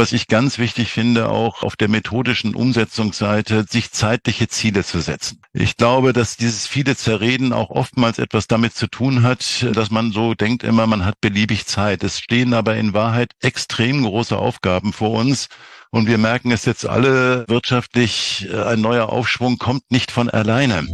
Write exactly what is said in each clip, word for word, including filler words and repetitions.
was ich ganz wichtig finde, auch auf der methodischen Umsetzungsseite, sich zeitliche Ziele zu setzen. Ich glaube, dass dieses viele Zerreden auch oftmals etwas damit zu tun hat, dass man so denkt immer, man hat beliebig Zeit. Es stehen aber in Wahrheit extrem große Aufgaben vor uns. Und wir merken es jetzt alle wirtschaftlich, ein neuer Aufschwung kommt nicht von alleine.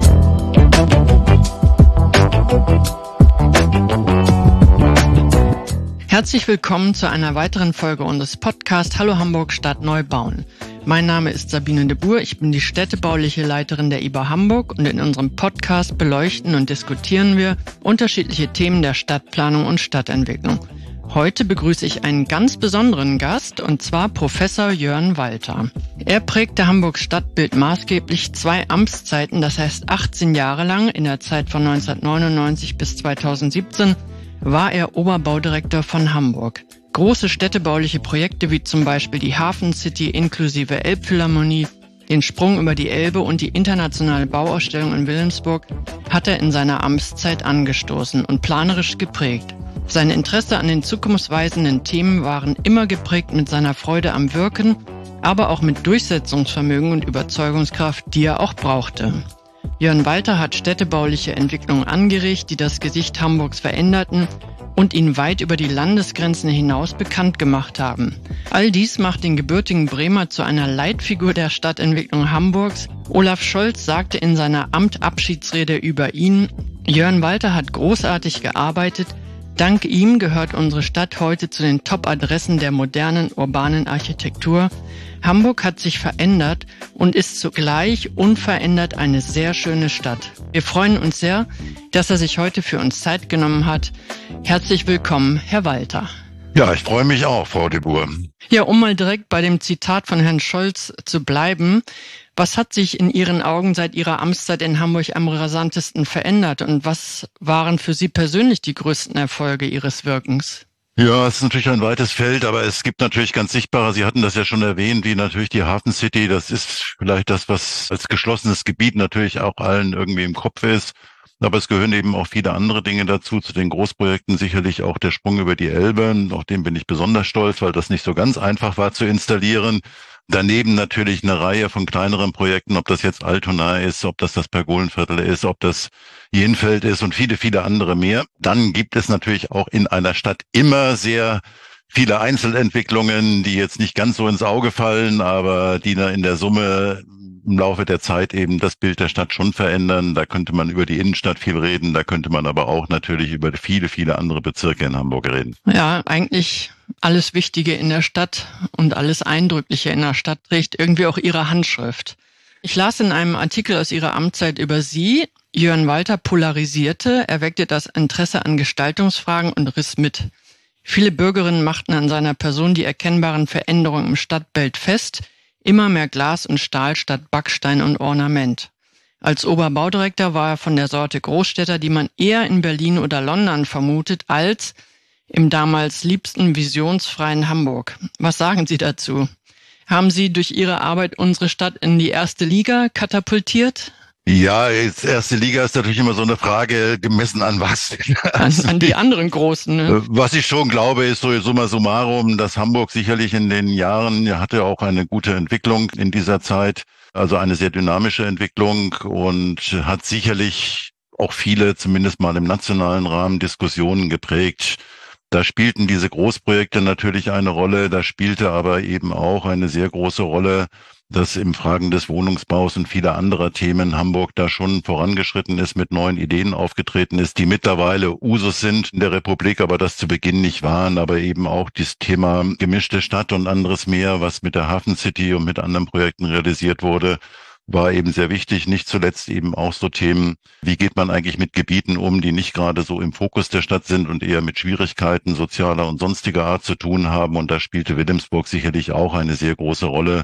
Herzlich willkommen zu einer weiteren Folge unseres Podcasts Hallo Hamburg Stadt neu bauen. Mein Name ist Sabine de Boer, ich bin die städtebauliche Leiterin der I B A Hamburg und in unserem Podcast beleuchten und diskutieren wir unterschiedliche Themen der Stadtplanung und Stadtentwicklung. Heute begrüße ich einen ganz besonderen Gast, und zwar Professor Jörn Walter. Er prägte Hamburgs Stadtbild maßgeblich zwei Amtszeiten, das heißt achtzehn Jahre lang. In der Zeit von neunzehnhundertneunundneunzig bis zweitausendsiebzehn war er Oberbaudirektor von Hamburg. Große städtebauliche Projekte wie zum Beispiel die Hafen City inklusive Elbphilharmonie, den Sprung über die Elbe und die internationale Bauausstellung in Wilhelmsburg hat er in seiner Amtszeit angestoßen und planerisch geprägt. Sein Interesse an den zukunftsweisenden Themen waren immer geprägt mit seiner Freude am Wirken, aber auch mit Durchsetzungsvermögen und Überzeugungskraft, die er auch brauchte. Jörn Walter hat städtebauliche Entwicklungen angeregt, die das Gesicht Hamburgs veränderten und ihn weit über die Landesgrenzen hinaus bekannt gemacht haben. All dies macht den gebürtigen Bremer zu einer Leitfigur der Stadtentwicklung Hamburgs. Olaf Scholz sagte in seiner Amtabschiedsrede über ihn: Jörn Walter hat großartig gearbeitet. Dank ihm gehört unsere Stadt heute zu den Top-Adressen der modernen urbanen Architektur. Hamburg hat sich verändert und ist zugleich unverändert eine sehr schöne Stadt. Wir freuen uns sehr, dass er sich heute für uns Zeit genommen hat. Herzlich willkommen, Herr Walter. Ja, ich freue mich auch, Frau de Boer. Ja, um mal direkt bei dem Zitat von Herrn Scholz zu bleiben. Was hat sich in Ihren Augen seit Ihrer Amtszeit in Hamburg am rasantesten verändert und was waren für Sie persönlich die größten Erfolge Ihres Wirkens? Ja, es ist natürlich ein weites Feld, aber es gibt natürlich ganz sichtbare, Sie hatten das ja schon erwähnt, wie natürlich die Hafen City, das ist vielleicht das, was als geschlossenes Gebiet natürlich auch allen irgendwie im Kopf ist. Aber es gehören eben auch viele andere Dinge dazu, zu den Großprojekten sicherlich auch der Sprung über die Elbe, auf den bin ich besonders stolz, weil das nicht so ganz einfach war zu installieren. Daneben natürlich eine Reihe von kleineren Projekten, ob das jetzt Altona ist, ob das das Pergolenviertel ist, ob das Jenfeld ist und viele, viele andere mehr. Dann gibt es natürlich auch in einer Stadt immer sehr viele Einzelentwicklungen, die jetzt nicht ganz so ins Auge fallen, aber die in der Summe im Laufe der Zeit eben das Bild der Stadt schon verändern. Da könnte man über die Innenstadt viel reden, da könnte man aber auch natürlich über viele, viele andere Bezirke in Hamburg reden. Ja, eigentlich alles Wichtige in der Stadt und alles Eindrückliche in der Stadt trägt irgendwie auch Ihre Handschrift. Ich las in einem Artikel aus Ihrer Amtszeit über Sie: Jörn Walter polarisierte, er weckte das Interesse an Gestaltungsfragen und riss mit. Viele Bürgerinnen machten an seiner Person die erkennbaren Veränderungen im Stadtbild fest. Immer mehr Glas und Stahl statt Backstein und Ornament. Als Oberbaudirektor war er von der Sorte Großstädter, die man eher in Berlin oder London vermutet, als im damals liebsten visionsfreien Hamburg. Was sagen Sie dazu? Haben Sie durch Ihre Arbeit unsere Stadt in die erste Liga katapultiert? Ja, jetzt erste Liga ist natürlich immer so eine Frage, gemessen an was? An, an die anderen Großen, ne? Was ich schon glaube, ist so summa summarum, dass Hamburg sicherlich in den Jahren, ja, hatte auch eine gute Entwicklung in dieser Zeit, also eine sehr dynamische Entwicklung und hat sicherlich auch viele, zumindest mal im nationalen Rahmen, Diskussionen geprägt. Da spielten diese Großprojekte natürlich eine Rolle, da spielte aber eben auch eine sehr große Rolle, dass im Fragen des Wohnungsbaus und vieler anderer Themen Hamburg da schon vorangeschritten ist, mit neuen Ideen aufgetreten ist, die mittlerweile Usus sind in der Republik, aber das zu Beginn nicht waren, aber eben auch das Thema gemischte Stadt und anderes mehr, was mit der Hafen City und mit anderen Projekten realisiert wurde, war eben sehr wichtig. Nicht zuletzt eben auch so Themen, wie geht man eigentlich mit Gebieten um, die nicht gerade so im Fokus der Stadt sind und eher mit Schwierigkeiten sozialer und sonstiger Art zu tun haben. Und da spielte Wilhelmsburg sicherlich auch eine sehr große Rolle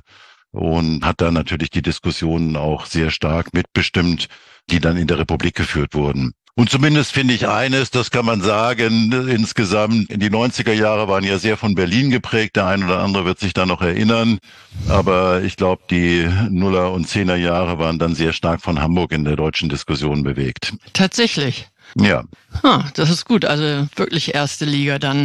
und hat da natürlich die Diskussionen auch sehr stark mitbestimmt, die dann in der Republik geführt wurden. Und zumindest finde ich eines, das kann man sagen, insgesamt, in die neunziger Jahre waren ja sehr von Berlin geprägt, der ein oder andere wird sich da noch erinnern, aber ich glaube, die Nuller- und Zehner Jahre waren dann sehr stark von Hamburg in der deutschen Diskussion bewegt. Tatsächlich? Ja. Ah, das ist gut, also wirklich erste Liga dann.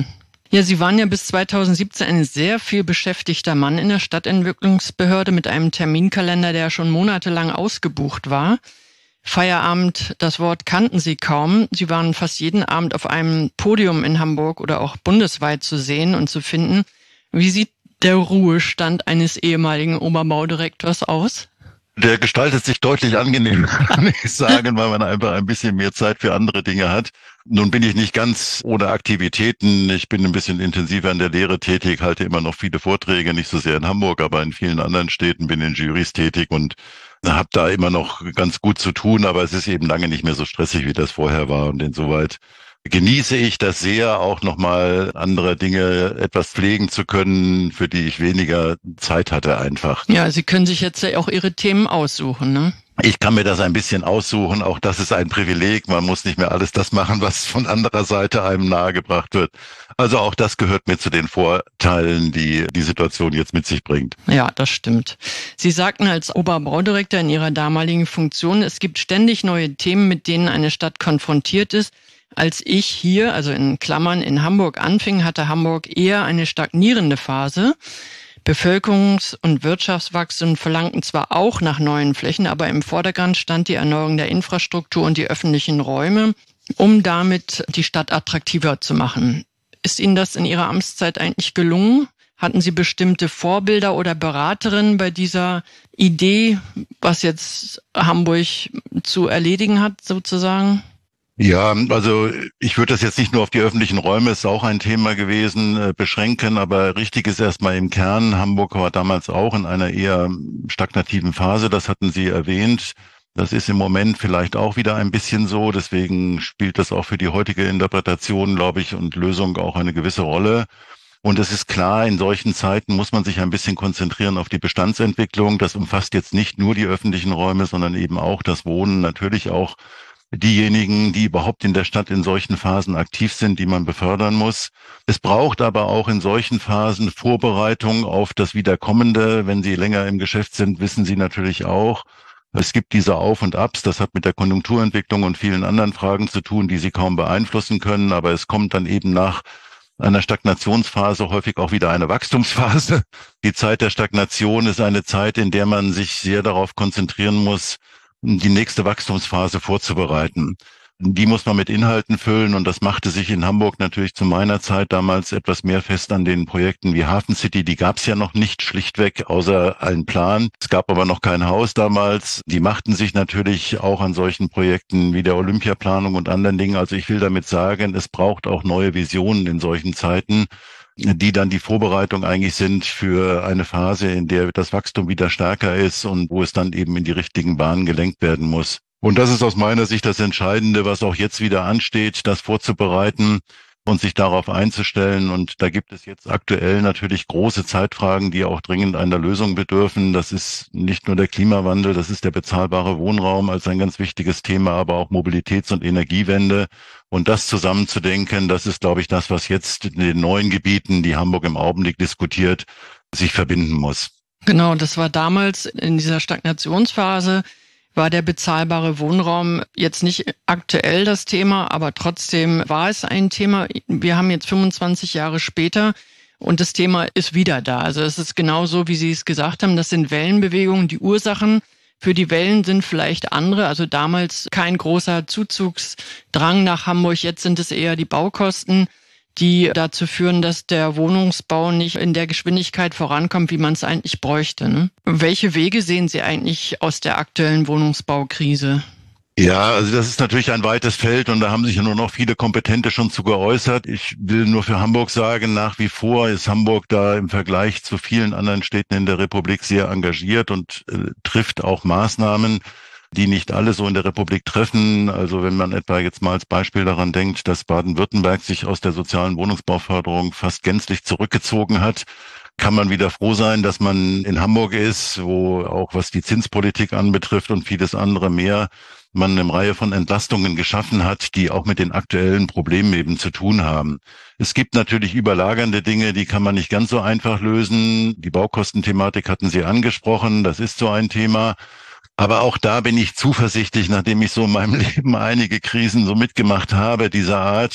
Ja, Sie waren ja bis zweitausendsiebzehn ein sehr viel beschäftigter Mann in der Stadtentwicklungsbehörde mit einem Terminkalender, der schon monatelang ausgebucht war. Feierabend, das Wort kannten Sie kaum. Sie waren fast jeden Abend auf einem Podium in Hamburg oder auch bundesweit zu sehen und zu finden. Wie sieht der Ruhestand eines ehemaligen Oberbaudirektors aus? Der gestaltet sich deutlich angenehmer, kann ich sagen, weil man einfach ein bisschen mehr Zeit für andere Dinge hat. Nun bin ich nicht ganz ohne Aktivitäten. Ich bin ein bisschen intensiver in der Lehre tätig, halte immer noch viele Vorträge, nicht so sehr in Hamburg, aber in vielen anderen Städten, bin in Jurys tätig und habe da immer noch ganz gut zu tun, aber es ist eben lange nicht mehr so stressig, wie das vorher war. Und insoweit genieße ich das sehr, auch nochmal andere Dinge etwas pflegen zu können, für die ich weniger Zeit hatte einfach. Ja, Sie können sich jetzt ja auch Ihre Themen aussuchen, ne? Ich kann mir das ein bisschen aussuchen. Auch das ist ein Privileg. Man muss nicht mehr alles das machen, was von anderer Seite einem nahegebracht wird. Also auch das gehört mir zu den Vorteilen, die die Situation jetzt mit sich bringt. Ja, das stimmt. Sie sagten als Oberbaudirektor in Ihrer damaligen Funktion, es gibt ständig neue Themen, mit denen eine Stadt konfrontiert ist. Als ich hier, also in Klammern, in Hamburg anfing, hatte Hamburg eher eine stagnierende Phase. Bevölkerungs- und Wirtschaftswachstum verlangten zwar auch nach neuen Flächen, aber im Vordergrund stand die Erneuerung der Infrastruktur und die öffentlichen Räume, um damit die Stadt attraktiver zu machen. Ist Ihnen das in Ihrer Amtszeit eigentlich gelungen? Hatten Sie bestimmte Vorbilder oder Beraterinnen bei dieser Idee, was jetzt Hamburg zu erledigen hat, sozusagen? Ja, also ich würde das jetzt nicht nur auf die öffentlichen Räume, ist auch ein Thema gewesen, beschränken, aber richtig ist erstmal im Kern. Hamburg war damals auch in einer eher stagnativen Phase, das hatten Sie erwähnt. Das ist im Moment vielleicht auch wieder ein bisschen so, deswegen spielt das auch für die heutige Interpretation, glaube ich, und Lösung auch eine gewisse Rolle. Und es ist klar, in solchen Zeiten muss man sich ein bisschen konzentrieren auf die Bestandsentwicklung. Das umfasst jetzt nicht nur die öffentlichen Räume, sondern eben auch das Wohnen, natürlich auch diejenigen, die überhaupt in der Stadt in solchen Phasen aktiv sind, die man befördern muss. Es braucht aber auch in solchen Phasen Vorbereitung auf das Wiederkommende. Wenn Sie länger im Geschäft sind, wissen Sie natürlich auch, es gibt diese Auf und Abs. Das hat mit der Konjunkturentwicklung und vielen anderen Fragen zu tun, die Sie kaum beeinflussen können. Aber es kommt dann eben nach einer Stagnationsphase häufig auch wieder eine Wachstumsphase. Die Zeit der Stagnation ist eine Zeit, in der man sich sehr darauf konzentrieren muss, die nächste Wachstumsphase vorzubereiten. Die muss man mit Inhalten füllen und das machte sich in Hamburg natürlich zu meiner Zeit damals etwas mehr fest an den Projekten wie Hafen City. Die gab es ja noch nicht, schlichtweg, außer einen Plan. Es gab aber noch kein Haus damals. Die machten sich natürlich auch an solchen Projekten wie der Olympiaplanung und anderen Dingen. Also ich will damit sagen, es braucht auch neue Visionen in solchen Zeiten, die dann die Vorbereitung eigentlich sind für eine Phase, in der das Wachstum wieder stärker ist und wo es dann eben in die richtigen Bahnen gelenkt werden muss. Und das ist aus meiner Sicht das Entscheidende, was auch jetzt wieder ansteht, das vorzubereiten und sich darauf einzustellen. Und da gibt es jetzt aktuell natürlich große Zeitfragen, die auch dringend einer Lösung bedürfen. Das ist nicht nur der Klimawandel, das ist der bezahlbare Wohnraum als ein ganz wichtiges Thema, aber auch Mobilitäts- und Energiewende. Und das zusammenzudenken, das ist, glaube ich, das, was jetzt in den neuen Gebieten, die Hamburg im Augenblick diskutiert, sich verbinden muss. Genau, das war damals in dieser Stagnationsphase, war der bezahlbare Wohnraum jetzt nicht aktuell das Thema, aber trotzdem war es ein Thema. Wir haben jetzt fünfundzwanzig Jahre später und das Thema ist wieder da. Also es ist genau so, wie Sie es gesagt haben, das sind Wellenbewegungen. Die Ursachen für die Wellen sind vielleicht andere. Also damals kein großer Zuzugsdrang nach Hamburg, jetzt sind es eher die Baukosten, die dazu führen, dass der Wohnungsbau nicht in der Geschwindigkeit vorankommt, wie man es eigentlich bräuchte. Ne? Welche Wege sehen Sie eigentlich aus der aktuellen Wohnungsbaukrise? Ja, also das ist natürlich ein weites Feld und da haben sich ja nur noch viele Kompetente schon zu geäußert. Ich will nur für Hamburg sagen, nach wie vor ist Hamburg da im Vergleich zu vielen anderen Städten in der Republik sehr engagiert und äh, trifft auch Maßnahmen, die nicht alle so in der Republik treffen. Also wenn man etwa jetzt mal als Beispiel daran denkt, dass Baden-Württemberg sich aus der sozialen Wohnungsbauförderung fast gänzlich zurückgezogen hat, kann man wieder froh sein, dass man in Hamburg ist, wo auch was die Zinspolitik anbetrifft und vieles andere mehr, man eine Reihe von Entlastungen geschaffen hat, die auch mit den aktuellen Problemen eben zu tun haben. Es gibt natürlich überlagernde Dinge, die kann man nicht ganz so einfach lösen. Die Baukostenthematik hatten Sie angesprochen, das ist so ein Thema. Aber auch da bin ich zuversichtlich, nachdem ich so in meinem Leben einige Krisen so mitgemacht habe, dieser Art,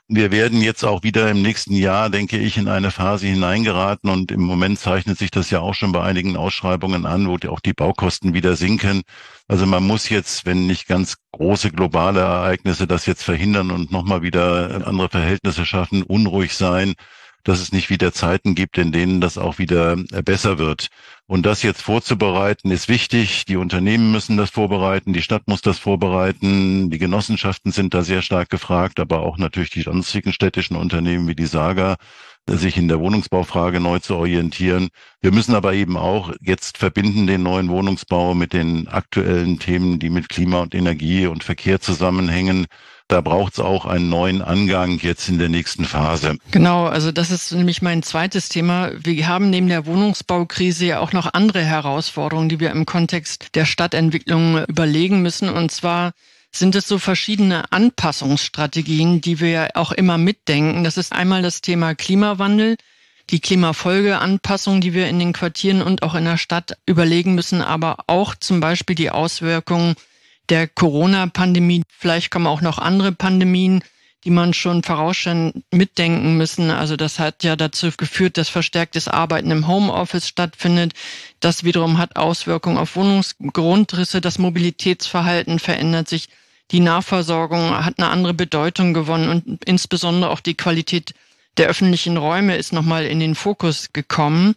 Wir werden jetzt auch wieder im nächsten Jahr, denke ich, in eine Phase hineingeraten und im Moment zeichnet sich das ja auch schon bei einigen Ausschreibungen an, wo auch die Baukosten wieder sinken. Also man muss jetzt, wenn nicht ganz große globale Ereignisse das jetzt verhindern und nochmal wieder andere Verhältnisse schaffen, unruhig sein, dass es nicht wieder Zeiten gibt, in denen das auch wieder besser wird. Und das jetzt vorzubereiten, ist wichtig. Die Unternehmen müssen das vorbereiten, die Stadt muss das vorbereiten, die Genossenschaften sind da sehr stark gefragt, aber auch natürlich die sonstigen städtischen Unternehmen wie die Saga, sich in der Wohnungsbaufrage neu zu orientieren. Wir müssen aber eben auch jetzt verbinden den neuen Wohnungsbau mit den aktuellen Themen, die mit Klima und Energie und Verkehr zusammenhängen. Da braucht es auch einen neuen Angang jetzt in der nächsten Phase. Genau, also das ist nämlich mein zweites Thema. Wir haben neben der Wohnungsbaukrise ja auch noch andere Herausforderungen, die wir im Kontext der Stadtentwicklung überlegen müssen. Und zwar sind es so verschiedene Anpassungsstrategien, die wir auch immer mitdenken. Das ist einmal das Thema Klimawandel, die Klimafolgeanpassung, die wir in den Quartieren und auch in der Stadt überlegen müssen, aber auch zum Beispiel die Auswirkungen der Corona-Pandemie. Vielleicht kommen auch noch andere Pandemien, die man schon vorausschauend mitdenken müssen. Also das hat ja dazu geführt, dass verstärktes Arbeiten im Homeoffice stattfindet. Das wiederum hat Auswirkungen auf Wohnungsgrundrisse. Das Mobilitätsverhalten verändert sich. Die Nahversorgung hat eine andere Bedeutung gewonnen und insbesondere auch die Qualität der öffentlichen Räume ist nochmal in den Fokus gekommen.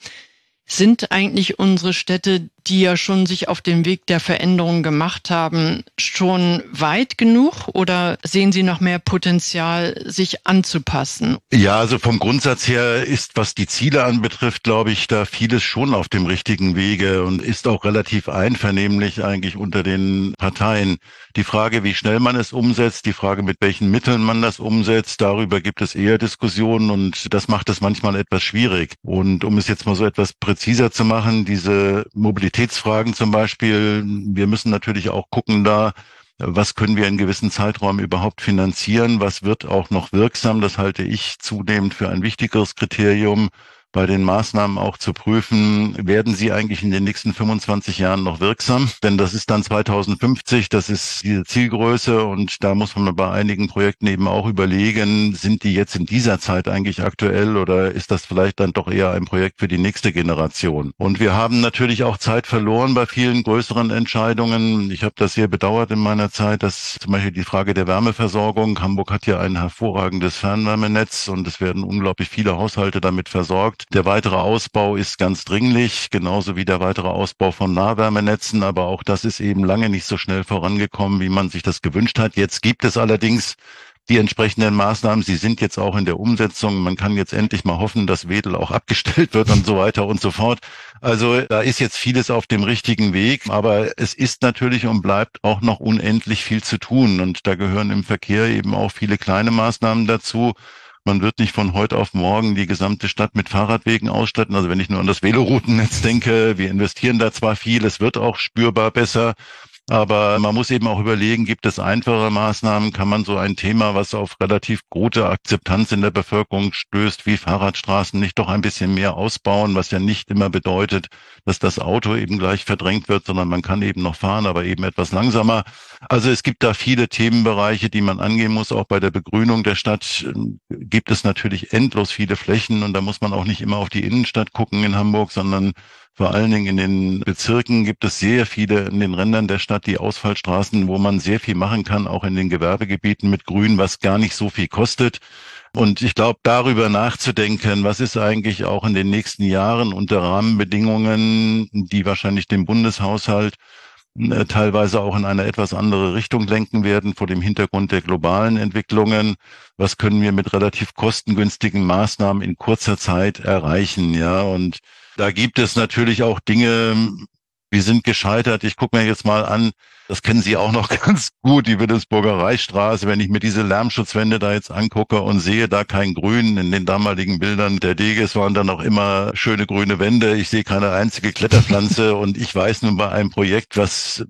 Sind eigentlich unsere Städte, die ja schon sich auf dem Weg der Veränderung gemacht haben, schon weit genug oder sehen Sie noch mehr Potenzial, sich anzupassen? Ja, also vom Grundsatz her ist, was die Ziele anbetrifft, glaube ich, da vieles schon auf dem richtigen Wege und ist auch relativ einvernehmlich eigentlich unter den Parteien. Die Frage, wie schnell man es umsetzt, die Frage, mit welchen Mitteln man das umsetzt, darüber gibt es eher Diskussionen und das macht es manchmal etwas schwierig. Und um es jetzt mal so etwas präziser zu machen, diese Mobilitätsfragen zum Beispiel, wir müssen natürlich auch gucken da, was können wir in gewissen Zeiträumen überhaupt finanzieren, was wird auch noch wirksam, das halte ich zunehmend für ein wichtigeres Kriterium, bei den Maßnahmen auch zu prüfen, werden sie eigentlich in den nächsten fünfundzwanzig Jahren noch wirksam? Denn das ist dann zweitausendfünfzig, das ist die Zielgröße und da muss man bei einigen Projekten eben auch überlegen, sind die jetzt in dieser Zeit eigentlich aktuell oder ist das vielleicht dann doch eher ein Projekt für die nächste Generation? Und wir haben natürlich auch Zeit verloren bei vielen größeren Entscheidungen. Ich habe das sehr bedauert in meiner Zeit, dass zum Beispiel die Frage der Wärmeversorgung, Hamburg hat ja ein hervorragendes Fernwärmenetz und es werden unglaublich viele Haushalte damit versorgt. Der weitere Ausbau ist ganz dringlich, genauso wie der weitere Ausbau von Nahwärmenetzen, aber auch das ist eben lange nicht so schnell vorangekommen, wie man sich das gewünscht hat. Jetzt gibt es allerdings die entsprechenden Maßnahmen, sie sind jetzt auch in der Umsetzung. Man kann jetzt endlich mal hoffen, dass Wedel auch abgestellt wird und so weiter und so fort. Also da ist jetzt vieles auf dem richtigen Weg, aber es ist natürlich und bleibt auch noch unendlich viel zu tun und da gehören im Verkehr eben auch viele kleine Maßnahmen dazu. Man wird nicht von heute auf morgen die gesamte Stadt mit Fahrradwegen ausstatten. Also wenn ich nur an das Veloroutennetz denke, wir investieren da zwar viel, es wird auch spürbar besser, aber man muss eben auch überlegen, gibt es einfache Maßnahmen, kann man so ein Thema, was auf relativ gute Akzeptanz in der Bevölkerung stößt, wie Fahrradstraßen, nicht doch ein bisschen mehr ausbauen, was ja nicht immer bedeutet, dass das Auto eben gleich verdrängt wird, sondern man kann eben noch fahren, aber eben etwas langsamer. Also es gibt da viele Themenbereiche, die man angehen muss. Auch bei der Begrünung der Stadt gibt es natürlich endlos viele Flächen und da muss man auch nicht immer auf die Innenstadt gucken in Hamburg, sondern vor allen Dingen in den Bezirken gibt es sehr viele in den Rändern der Stadt, die Ausfallstraßen, wo man sehr viel machen kann, auch in den Gewerbegebieten mit Grün, was gar nicht so viel kostet. Und ich glaube, darüber nachzudenken, was ist eigentlich auch in den nächsten Jahren unter Rahmenbedingungen, die wahrscheinlich den Bundeshaushalt äh, teilweise auch in eine etwas andere Richtung lenken werden, vor dem Hintergrund der globalen Entwicklungen. Was können wir mit relativ kostengünstigen Maßnahmen in kurzer Zeit erreichen? Ja, und da gibt es natürlich auch Dinge, wir sind gescheitert. Ich gucke mir jetzt mal an, das kennen Sie auch noch ganz gut, die Wilhelmsburger Reichsstraße. Wenn ich mir diese Lärmschutzwände da jetzt angucke und sehe da kein Grün, in den damaligen Bildern der Deges waren da noch immer schöne grüne Wände. Ich sehe keine einzige Kletterpflanze und ich weiß nun bei einem Projekt, was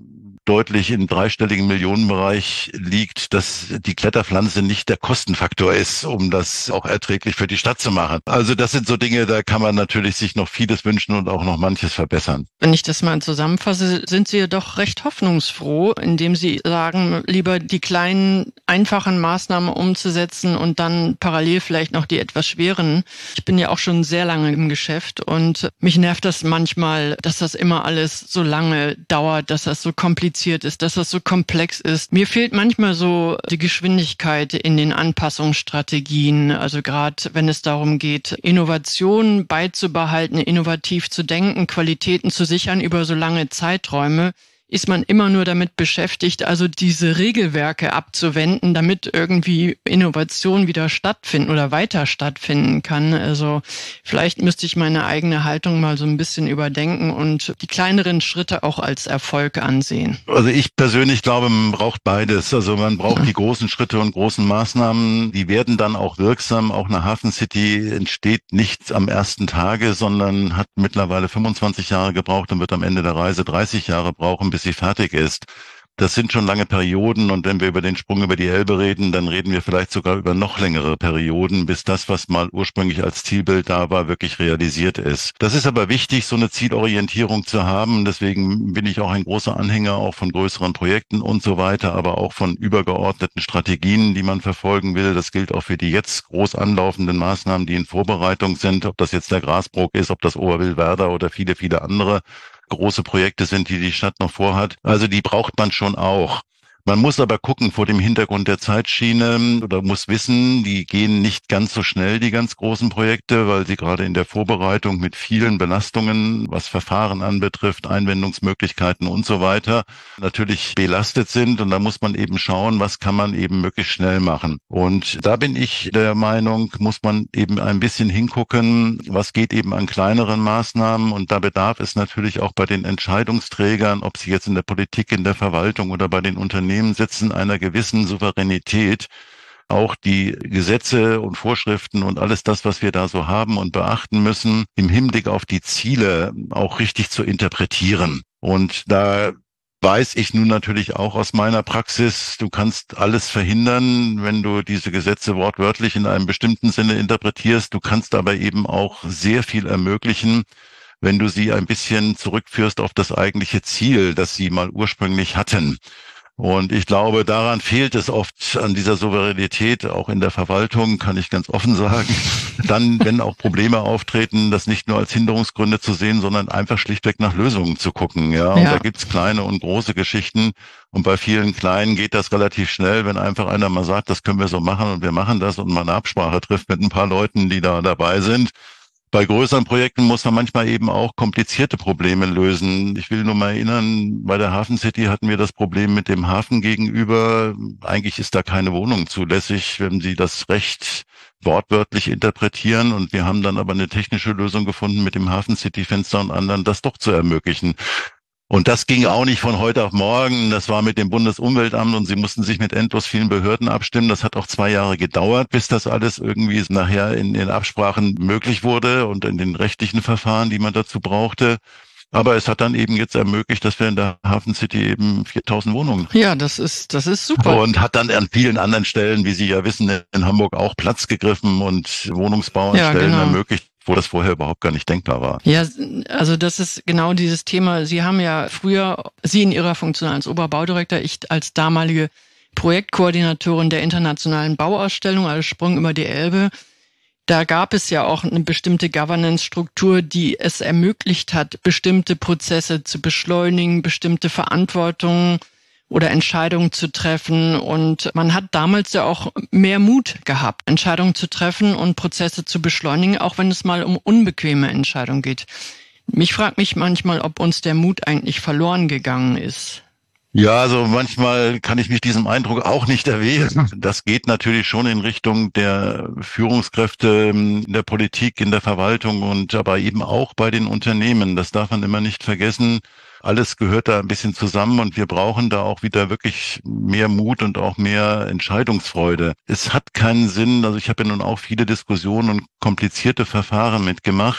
deutlich im dreistelligen Millionenbereich liegt, dass die Kletterpflanze nicht der Kostenfaktor ist, um das auch erträglich für die Stadt zu machen. Also das sind so Dinge, da kann man natürlich sich noch vieles wünschen und auch noch manches verbessern. Wenn ich das mal zusammenfasse, sind Sie ja doch recht hoffnungsfroh, indem Sie sagen, lieber die kleinen, einfachen Maßnahmen umzusetzen und dann parallel vielleicht noch die etwas schweren. Ich bin ja auch schon sehr lange im Geschäft und mich nervt das manchmal, dass das immer alles so lange dauert, dass das so kompliziert ist, dass das so komplex ist. Mir fehlt manchmal so die Geschwindigkeit in den Anpassungsstrategien, also gerade wenn es darum geht, Innovationen beizubehalten, innovativ zu denken, Qualitäten zu sichern über so lange Zeiträume, ist man immer nur damit beschäftigt, also diese Regelwerke abzuwenden, damit irgendwie Innovation wieder stattfinden oder weiter stattfinden kann. Also vielleicht müsste ich meine eigene Haltung mal so ein bisschen überdenken und die kleineren Schritte auch als Erfolg ansehen. Also ich persönlich glaube, man braucht beides. Also man braucht die großen Schritte und großen Maßnahmen. Die werden dann auch wirksam. Auch eine Hafen City entsteht nicht am ersten Tage, sondern hat mittlerweile fünfundzwanzig Jahre gebraucht und wird am Ende der Reise dreißig Jahre brauchen, bis sie fertig ist. Das sind schon lange Perioden und wenn wir über den Sprung über die Elbe reden, dann reden wir vielleicht sogar über noch längere Perioden, bis das, was mal ursprünglich als Zielbild da war, wirklich realisiert ist. Das ist aber wichtig, so eine Zielorientierung zu haben. Deswegen bin ich auch ein großer Anhänger auch von größeren Projekten und so weiter, aber auch von übergeordneten Strategien, die man verfolgen will. Das gilt auch für die jetzt groß anlaufenden Maßnahmen, die in Vorbereitung sind, ob das jetzt der Grasbrook ist, ob das Oberwillwerder oder viele, viele andere große Projekte sind, die die Stadt noch vorhat. Also die braucht man schon auch. Man muss aber gucken vor dem Hintergrund der Zeitschiene oder muss wissen, die gehen nicht ganz so schnell, die ganz großen Projekte, weil sie gerade in der Vorbereitung mit vielen Belastungen, was Verfahren anbetrifft, Einwendungsmöglichkeiten und so weiter, natürlich belastet sind. Und da muss man eben schauen, was kann man eben möglichst schnell machen. Und da bin ich der Meinung, muss man eben ein bisschen hingucken, was geht eben an kleineren Maßnahmen. Und da bedarf es natürlich auch bei den Entscheidungsträgern, ob sie jetzt in der Politik, in der Verwaltung oder bei den Unternehmen sitzen, einer gewissen Souveränität, auch die Gesetze und Vorschriften und alles das, was wir da so haben und beachten müssen, im Hinblick auf die Ziele auch richtig zu interpretieren. Und da weiß ich nun natürlich auch aus meiner Praxis, du kannst alles verhindern, wenn du diese Gesetze wortwörtlich in einem bestimmten Sinne interpretierst. Du kannst aber eben auch sehr viel ermöglichen, wenn du sie ein bisschen zurückführst auf das eigentliche Ziel, das sie mal ursprünglich hatten. Und ich glaube, daran fehlt es oft an dieser Souveränität, auch in der Verwaltung, kann ich ganz offen sagen. Dann, wenn auch Probleme auftreten, das nicht nur als Hinderungsgründe zu sehen, sondern einfach schlichtweg nach Lösungen zu gucken. Ja, und Ja. da gibt's kleine und große Geschichten. Und bei vielen Kleinen geht das relativ schnell, wenn einfach einer mal sagt, das können wir so machen und wir machen das und man eine Absprache trifft mit ein paar Leuten, die da dabei sind. Bei größeren Projekten muss man manchmal eben auch komplizierte Probleme lösen. Ich will nur mal erinnern, bei der Hafen City hatten wir das Problem mit dem Hafen gegenüber. Eigentlich ist da keine Wohnung zulässig, wenn Sie das Recht wortwörtlich interpretieren. Und wir haben dann aber eine technische Lösung gefunden mit dem Hafen City Fenster und anderen, das doch zu ermöglichen. Und das ging auch nicht von heute auf morgen. Das war mit dem Bundesumweltamt und sie mussten sich mit endlos vielen Behörden abstimmen. Das hat auch zwei Jahre gedauert, bis das alles irgendwie nachher in den Absprachen möglich wurde und in den rechtlichen Verfahren, die man dazu brauchte. Aber es hat dann eben jetzt ermöglicht, dass wir in der Hafen City eben viertausend Wohnungen. Ja, das ist, das ist super. Und hat dann an vielen anderen Stellen, wie Sie ja wissen, in Hamburg auch Platz gegriffen und Wohnungsbau an Ja, Stellen genau. ermöglicht, wo das vorher überhaupt gar nicht denkbar war. Ja, also das ist genau dieses Thema. Sie haben ja früher, Sie in Ihrer Funktion als Oberbaudirektor, ich als damalige Projektkoordinatorin der internationalen Bauausstellung, also Sprung über die Elbe, da gab es ja auch eine bestimmte Governance-Struktur, die es ermöglicht hat, bestimmte Prozesse zu beschleunigen, bestimmte Verantwortungen oder Entscheidungen zu treffen. Und man hat damals ja auch mehr Mut gehabt, Entscheidungen zu treffen und Prozesse zu beschleunigen, auch wenn es mal um unbequeme Entscheidungen geht. Mich fragt mich manchmal, ob uns der Mut eigentlich verloren gegangen ist. Ja, also manchmal kann ich mich diesem Eindruck auch nicht erwehren. Das geht natürlich schon in Richtung der Führungskräfte in der Politik, in der Verwaltung und aber eben auch bei den Unternehmen. Das darf man immer nicht vergessen. Alles gehört da ein bisschen zusammen und wir brauchen da auch wieder wirklich mehr Mut und auch mehr Entscheidungsfreude. Es hat keinen Sinn, also ich habe ja nun auch viele Diskussionen und komplizierte Verfahren mitgemacht.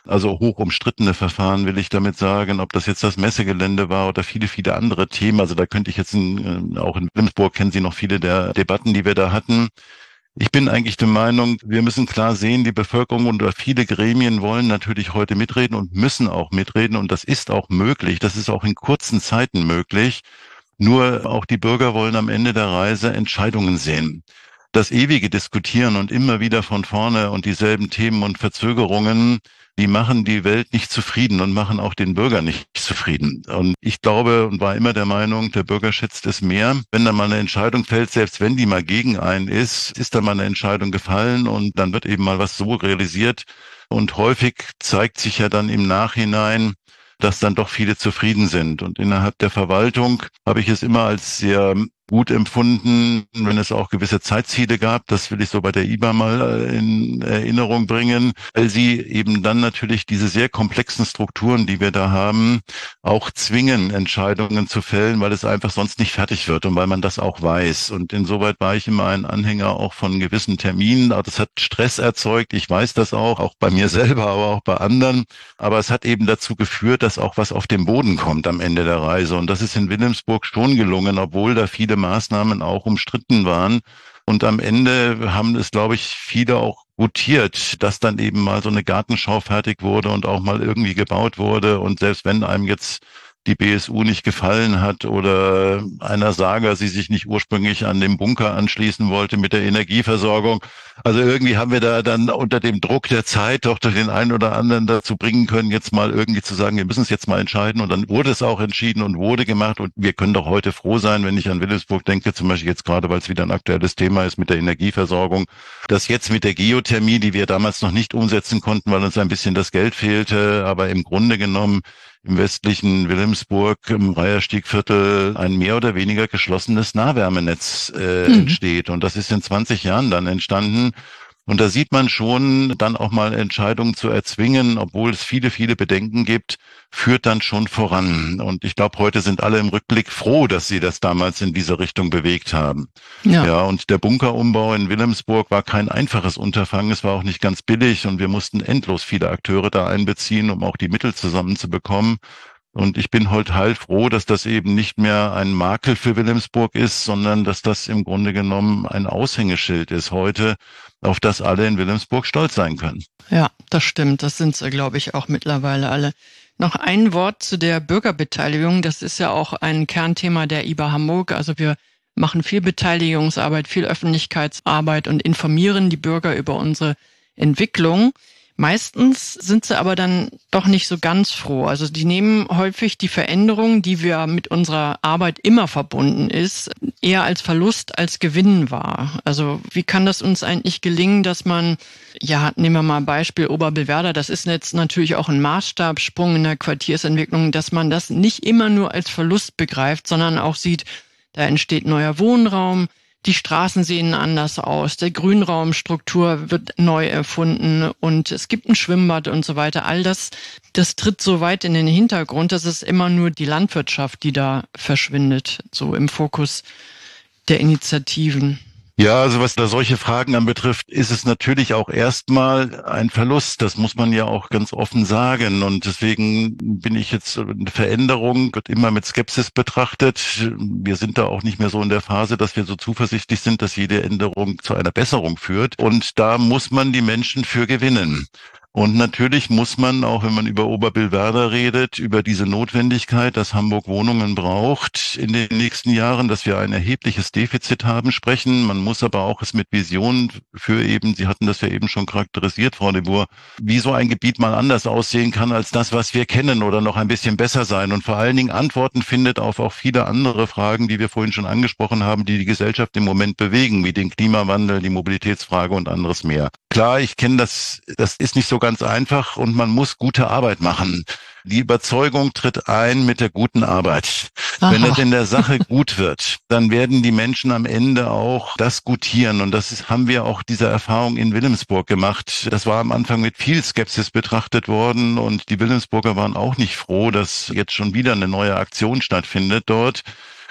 Also hoch umstrittene Verfahren, will ich damit sagen, ob das jetzt das Messegelände war oder viele, viele andere Themen. Also da könnte ich jetzt, in, auch in Wilhelmsburg kennen Sie noch viele der Debatten, die wir da hatten. Ich bin eigentlich der Meinung, wir müssen klar sehen, die Bevölkerung und viele Gremien wollen natürlich heute mitreden und müssen auch mitreden. Und das ist auch möglich. Das ist auch in kurzen Zeiten möglich. Nur auch die Bürger wollen am Ende der Reise Entscheidungen sehen. Das ewige Diskutieren und immer wieder von vorne und dieselben Themen und Verzögerungen, die machen die Welt nicht zufrieden und machen auch den Bürger nicht zufrieden. Und ich glaube und war immer der Meinung, der Bürger schätzt es mehr, wenn da mal eine Entscheidung fällt, selbst wenn die mal gegen einen ist, ist da mal eine Entscheidung gefallen und dann wird eben mal was so realisiert. Und häufig zeigt sich ja dann im Nachhinein, dass dann doch viele zufrieden sind. Und innerhalb der Verwaltung habe ich es immer als sehr gut empfunden, wenn es auch gewisse Zeitziele gab. Das will ich so bei der I B A mal in Erinnerung bringen, weil sie eben dann natürlich diese sehr komplexen Strukturen, die wir da haben, auch zwingen, Entscheidungen zu fällen, weil es einfach sonst nicht fertig wird und weil man das auch weiß. Und insoweit war ich immer ein Anhänger auch von gewissen Terminen. Das hat Stress erzeugt. Ich weiß das auch, auch bei mir selber, aber auch bei anderen. Aber es hat eben dazu geführt, dass auch was auf den Boden kommt am Ende der Reise. Und das ist in Wilhelmsburg schon gelungen, obwohl da viele Maßnahmen auch umstritten waren. Und am Ende haben es, glaube ich, viele auch gutiert, dass dann eben mal so eine Gartenschau fertig wurde und auch mal irgendwie gebaut wurde. Und selbst wenn einem jetzt die B S U nicht gefallen hat oder einer Sager sie sich nicht ursprünglich an den Bunker anschließen wollte mit der Energieversorgung. Also irgendwie haben wir da dann unter dem Druck der Zeit doch durch den einen oder anderen dazu bringen können, jetzt mal irgendwie zu sagen, wir müssen es jetzt mal entscheiden. Und dann wurde es auch entschieden und wurde gemacht. Und wir können doch heute froh sein, wenn ich an Wilhelmsburg denke, zum Beispiel jetzt gerade, weil es wieder ein aktuelles Thema ist mit der Energieversorgung, dass jetzt mit der Geothermie, die wir damals noch nicht umsetzen konnten, weil uns ein bisschen das Geld fehlte, aber im Grunde genommen im westlichen Wilhelmsburg, im Reiherstiegviertel, ein mehr oder weniger geschlossenes Nahwärmenetz äh, mhm. entsteht. Und das ist in zwanzig Jahren dann entstanden. Und da sieht man schon, dann auch mal Entscheidungen zu erzwingen, obwohl es viele, viele Bedenken gibt, führt dann schon voran. Und ich glaube, heute sind alle im Rückblick froh, dass sie das damals in diese Richtung bewegt haben. Ja, ja, und der Bunkerumbau in Wilhelmsburg war kein einfaches Unterfangen. Es war auch nicht ganz billig und wir mussten endlos viele Akteure da einbeziehen, um auch die Mittel zusammenzubekommen. Und ich bin heute heilfroh, dass das eben nicht mehr ein Makel für Wilhelmsburg ist, sondern dass das im Grunde genommen ein Aushängeschild ist heute, auf das alle in Wilhelmsburg stolz sein können. Ja, das stimmt. Das sind sie, glaube ich, auch mittlerweile alle. Noch ein Wort zu der Bürgerbeteiligung. Das ist ja auch ein Kernthema der I B A Hamburg. Also wir machen viel Beteiligungsarbeit, viel Öffentlichkeitsarbeit und informieren die Bürger über unsere Entwicklung. Meistens sind sie aber dann doch nicht so ganz froh. Also die nehmen häufig die Veränderung, die wir mit unserer Arbeit immer verbunden ist, eher als Verlust als Gewinn wahr. Also wie kann das uns eigentlich gelingen, dass man, ja, nehmen wir mal ein Beispiel Oberbillwerder, das ist jetzt natürlich auch ein Maßstabssprung in der Quartiersentwicklung, dass man das nicht immer nur als Verlust begreift, sondern auch sieht, da entsteht neuer Wohnraum, die Straßen sehen anders aus, der Grünraumstruktur wird neu erfunden und es gibt ein Schwimmbad und so weiter. All das, das tritt so weit in den Hintergrund, dass es immer nur die Landwirtschaft, die da verschwindet, so im Fokus der Initiativen. Ja, also was da solche Fragen anbetrifft, ist es natürlich auch erstmal ein Verlust. Das muss man ja auch ganz offen sagen. Und deswegen bin ich jetzt, eine Veränderung wird immer mit Skepsis betrachtet. Wir sind da auch nicht mehr so in der Phase, dass wir so zuversichtlich sind, dass jede Änderung zu einer Besserung führt. Und da muss man die Menschen für gewinnen. Und natürlich muss man, auch wenn man über Oberbillwerder redet, über diese Notwendigkeit, dass Hamburg Wohnungen braucht in den nächsten Jahren, dass wir ein erhebliches Defizit haben, sprechen. Man muss aber auch es mit Visionen für eben, Sie hatten das ja eben schon charakterisiert, Frau de Boer, wie so ein Gebiet mal anders aussehen kann als das, was wir kennen oder noch ein bisschen besser sein und vor allen Dingen Antworten findet auf auch viele andere Fragen, die wir vorhin schon angesprochen haben, die die Gesellschaft im Moment bewegen, wie den Klimawandel, die Mobilitätsfrage und anderes mehr. Klar, ich kenne das, das ist nicht so ganz einfach und man muss gute Arbeit machen. Die Überzeugung tritt ein mit der guten Arbeit. Aha. Wenn es in der Sache gut wird, dann werden die Menschen am Ende auch das gutieren. Und das ist, haben wir auch diese Erfahrung in Wilhelmsburg gemacht. Das war am Anfang mit viel Skepsis betrachtet worden und die Wilhelmsburger waren auch nicht froh, dass jetzt schon wieder eine neue Aktion stattfindet dort.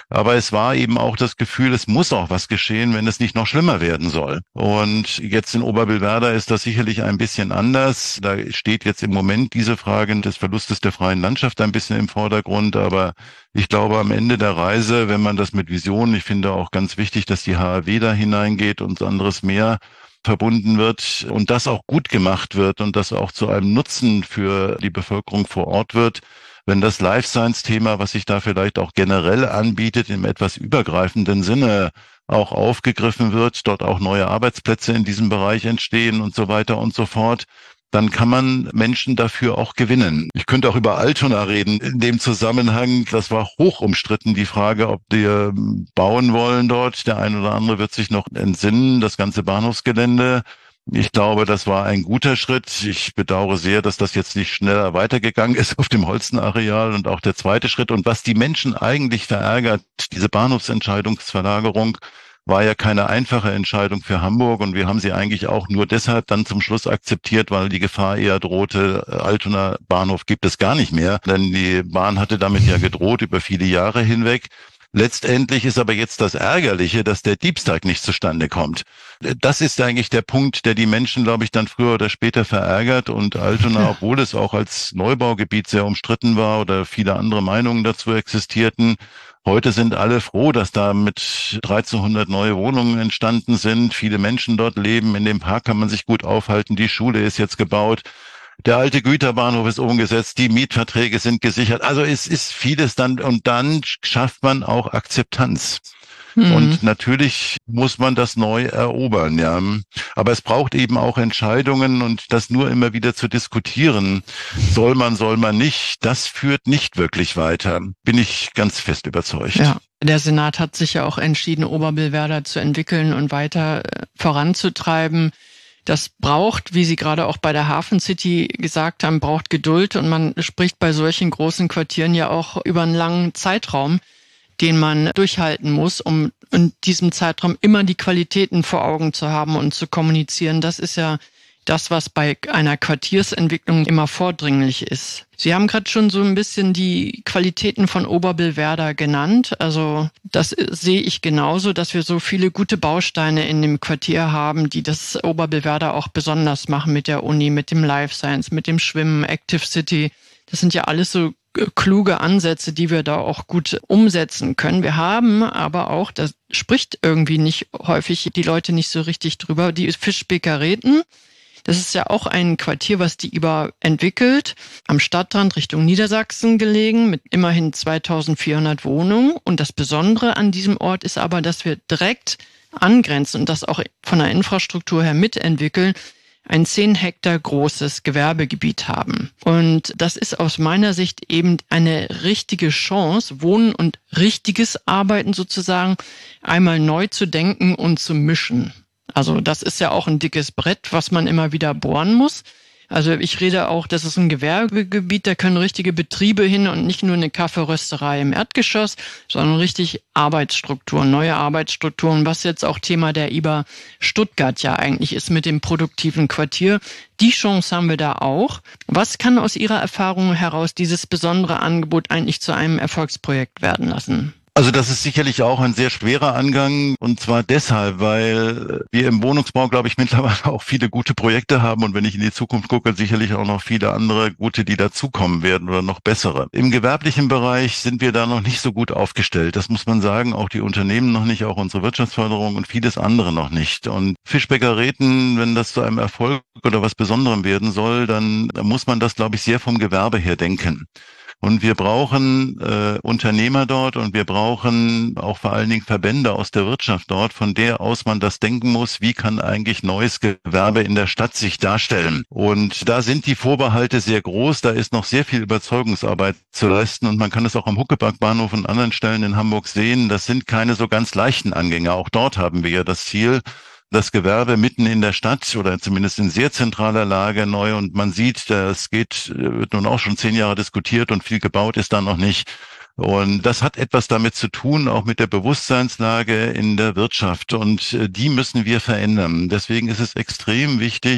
Aber es war eben auch das Gefühl, es muss auch was geschehen, wenn es nicht noch schlimmer werden soll. Und jetzt in Oberbillwerder ist das sicherlich ein bisschen anders. Da steht jetzt im Moment diese Frage des Verlustes der freien Landschaft ein bisschen im Vordergrund. Aber ich glaube, am Ende der Reise, wenn man das mit Visionen, ich finde auch ganz wichtig, dass die H A W da hineingeht und anderes mehr verbunden wird und das auch gut gemacht wird und das auch zu einem Nutzen für die Bevölkerung vor Ort wird. Wenn das Life Science-Thema, was sich da vielleicht auch generell anbietet, im etwas übergreifenden Sinne auch aufgegriffen wird, dort auch neue Arbeitsplätze in diesem Bereich entstehen und so weiter und so fort, dann kann man Menschen dafür auch gewinnen. Ich könnte auch über Altona reden. In dem Zusammenhang, das war hoch umstritten, die Frage, ob wir bauen wollen dort. Der eine oder andere wird sich noch entsinnen, das ganze Bahnhofsgelände. Ich glaube, das war ein guter Schritt. Ich bedauere sehr, dass das jetzt nicht schneller weitergegangen ist auf dem Holstenareal und auch der zweite Schritt. Und was die Menschen eigentlich verärgert, diese Bahnhofsentscheidungsverlagerung, war ja keine einfache Entscheidung für Hamburg und wir haben sie eigentlich auch nur deshalb dann zum Schluss akzeptiert, weil die Gefahr eher drohte, Altona Bahnhof gibt es gar nicht mehr, denn die Bahn hatte damit ja gedroht über viele Jahre hinweg. Letztendlich ist aber jetzt das Ärgerliche, dass der Diebstahl nicht zustande kommt. Das ist eigentlich der Punkt, der die Menschen, glaube ich, dann früher oder später verärgert und Altona, obwohl es auch als Neubaugebiet sehr umstritten war oder viele andere Meinungen dazu existierten, heute sind alle froh, dass da mit dreizehnhundert neue Wohnungen entstanden sind. Viele Menschen dort leben. In dem Park kann man sich gut aufhalten. Die Schule ist jetzt gebaut. Der alte Güterbahnhof ist umgesetzt. Die Mietverträge sind gesichert. Also es ist vieles dann. Und dann schafft man auch Akzeptanz. Mhm. Und natürlich muss man das neu erobern, ja. Aber es braucht eben auch Entscheidungen und das nur immer wieder zu diskutieren, soll man, soll man nicht, das führt nicht wirklich weiter. Bin ich ganz fest überzeugt. Ja. Der Senat hat sich ja auch entschieden, Oberbillwerder zu entwickeln und weiter voranzutreiben. Das braucht, wie Sie gerade auch bei der Hafen City gesagt haben, braucht Geduld und man spricht bei solchen großen Quartieren ja auch über einen langen Zeitraum, den man durchhalten muss, um in diesem Zeitraum immer die Qualitäten vor Augen zu haben und zu kommunizieren. Das ist ja das, was bei einer Quartiersentwicklung immer vordringlich ist. Sie haben gerade schon so ein bisschen die Qualitäten von Oberbillwerder genannt. Also das sehe ich genauso, dass wir so viele gute Bausteine in dem Quartier haben, die das Oberbillwerder auch besonders machen mit der Uni, mit dem Life Science, mit dem Schwimmen, Active City. Das sind ja alles so kluge Ansätze, die wir da auch gut umsetzen können. Wir haben aber auch, das spricht irgendwie nicht häufig die Leute nicht so richtig drüber, die Fischbeker-Reten. Das ist ja auch ein Quartier, was die IBA entwickelt, am Stadtrand Richtung Niedersachsen gelegen, mit immerhin zweitausendvierhundert Wohnungen. Und das Besondere an diesem Ort ist aber, dass wir direkt angrenzen und das auch von der Infrastruktur her mitentwickeln, ein zehn Hektar großes Gewerbegebiet haben. Und das ist aus meiner Sicht eben eine richtige Chance, Wohnen und richtiges Arbeiten sozusagen einmal neu zu denken und zu mischen. Also das ist ja auch ein dickes Brett, was man immer wieder bohren muss. Also ich rede auch, das ist ein Gewerbegebiet, da können richtige Betriebe hin und nicht nur eine Kaffeerösterei im Erdgeschoss, sondern richtig Arbeitsstrukturen, neue Arbeitsstrukturen, was jetzt auch Thema der IBA Stuttgart ja eigentlich ist mit dem produktiven Quartier. Die Chance haben wir da auch. Was kann aus Ihrer Erfahrung heraus dieses besondere Angebot eigentlich zu einem Erfolgsprojekt werden lassen? Also das ist sicherlich auch ein sehr schwerer Angang und zwar deshalb, weil wir im Wohnungsbau, glaube ich, mittlerweile auch viele gute Projekte haben und wenn ich in die Zukunft gucke, sicherlich auch noch viele andere gute, die dazukommen werden oder noch bessere. Im gewerblichen Bereich sind wir da noch nicht so gut aufgestellt. Das muss man sagen, auch die Unternehmen noch nicht, auch unsere Wirtschaftsförderung und vieles andere noch nicht. Und Fischbäcker-Reten, wenn das zu einem Erfolg oder was Besonderem werden soll, dann muss man das, glaube ich, sehr vom Gewerbe her denken. Und wir brauchen äh, Unternehmer dort und wir brauchen auch vor allen Dingen Verbände aus der Wirtschaft dort, von der aus man das denken muss, wie kann eigentlich neues Gewerbe in der Stadt sich darstellen. Und da sind die Vorbehalte sehr groß, da ist noch sehr viel Überzeugungsarbeit zu leisten und man kann es auch am Huckepack-Bahnhof und anderen Stellen in Hamburg sehen, das sind keine so ganz leichten Angänge. Auch dort haben wir ja das Ziel, das Gewerbe mitten in der Stadt oder zumindest in sehr zentraler Lage neu und man sieht, es geht, wird nun auch schon zehn Jahre diskutiert und viel gebaut ist da noch nicht. Und das hat etwas damit zu tun, auch mit der Bewusstseinslage in der Wirtschaft und die müssen wir verändern. Deswegen ist es extrem wichtig,